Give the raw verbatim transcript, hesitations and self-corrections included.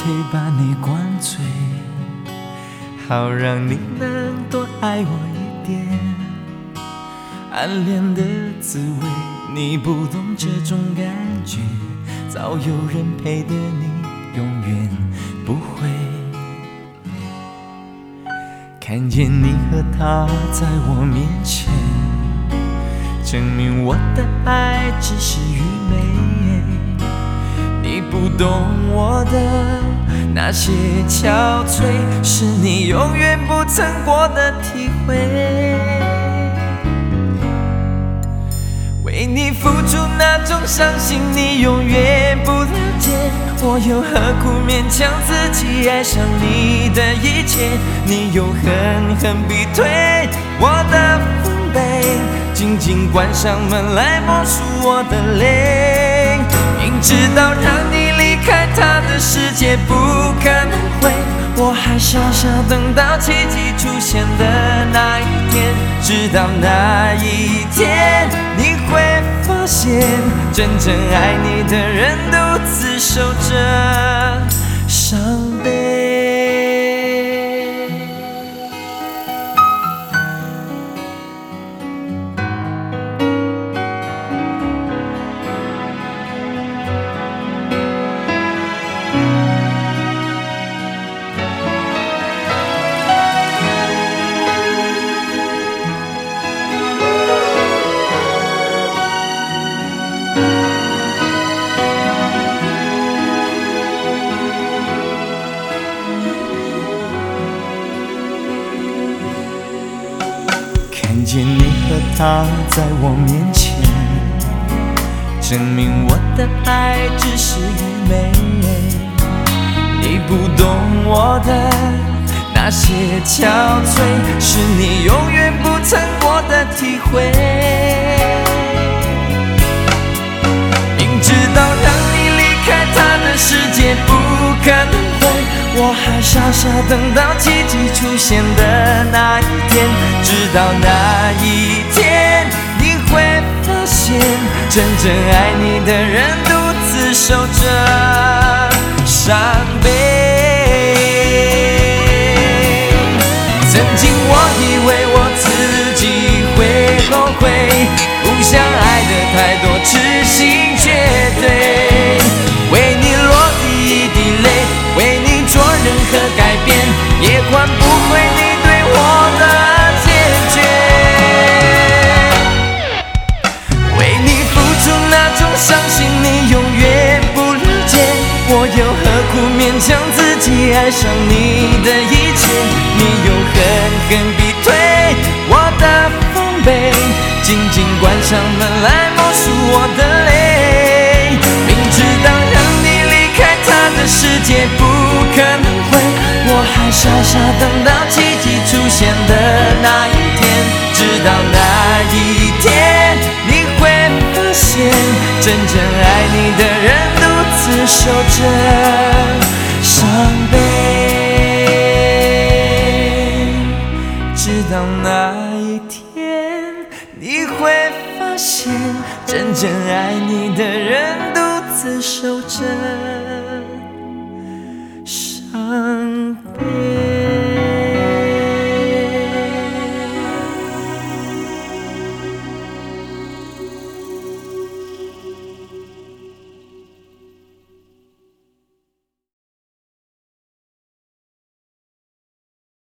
腿把你灌醉，好让你能多爱我一点。暗恋的滋味，你不懂这种感觉，早有人陪的你永远不会。看见你和他在我面前，证明我的爱只是愚昧。你不懂我的那些憔悴，是你永远不曾过的体会。为你付出那种伤心，你永远不了解，我又何苦勉强自己爱上你的一切？你又狠狠逼退我的防备，紧紧关上门来默数我的泪。明知道让你离开他的世界不可能会，我还傻傻等到奇迹出现的那一天。直到那一天，你会发现，真正爱你的人独自守着伤悲。看见你和他在我面前，证明我的爱只是愚昧。你不懂我的那些憔悴，是你永远不曾过的体会。明知道让你离开他的世界不可能会，我还傻傻等到奇迹出现的那一天。直到那一天，你会发现，真正爱你的人独自守着伤悲。曾经我以为我自己会后悔，不想爱的太多，痴心绝对。为你落第一滴泪，为你做任何改变，也换不回你对我的坚决。为你付出那种伤心，你永远不了解，我又何苦勉强自己爱上你的一切？你又狠狠逼退我的防备，紧紧关上门来默数我的泪。明知道让你离开他的世界不可能会，我还傻傻等到奇迹出现的那一天。直到那一天，你会发现，真正爱你的人独自守着伤悲。直到那一天，你会发现，真正爱你的人独自守着伤悲。